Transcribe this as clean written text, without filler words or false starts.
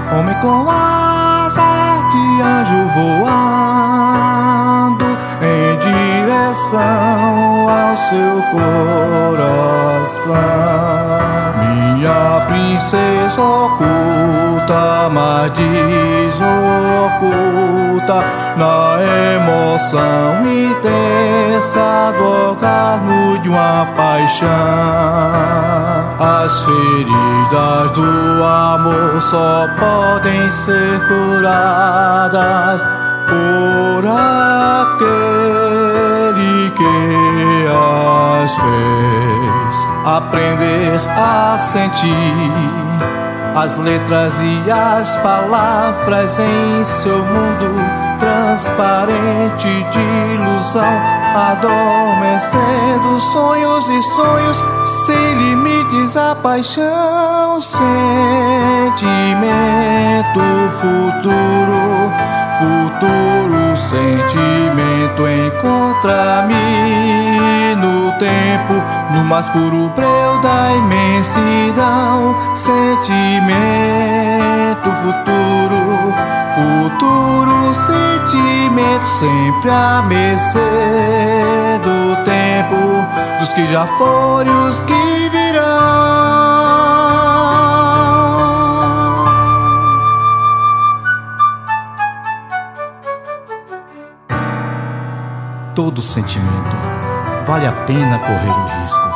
Homem com asas de anjo voando em direção ao seu coração. Minha princesa oculta, mas desoculta na emoção intensa do orgasmo de uma paixão. As feridas do amor só podem ser curadas por aquele que as fez. Aprender a sentir as letras e as palavras em seu mundo transparente de ilusão, adormecendo sonhos e sonhos sem limites. A paixão, sentimento, futuro, sentimento. Encontra-me no tempo, no mais puro breu da imensidão. Sentimento, futuro, sentimento, sempre a mercê do tempo, dos que já foram e os que virão. Todo sentimento vale a pena correr o risco.